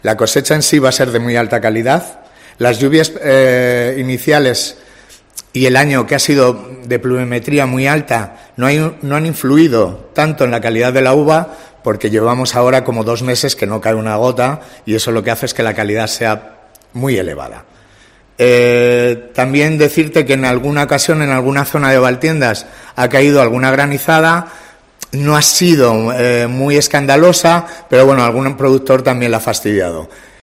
La cosecha en sí va a ser de muy alta calidad. Las lluvias iniciales y el año que ha sido de pluviometría muy alta no han influido tanto en la calidad de la uva, porque llevamos ahora como 2 meses que no cae una gota y eso lo que hace es que la calidad sea muy elevada. También decirte que en alguna ocasión, en alguna zona de Valtiendas, ha caído alguna granizada. No ha sido muy escandalosa, pero bueno, algún productor también la ha fastidiado.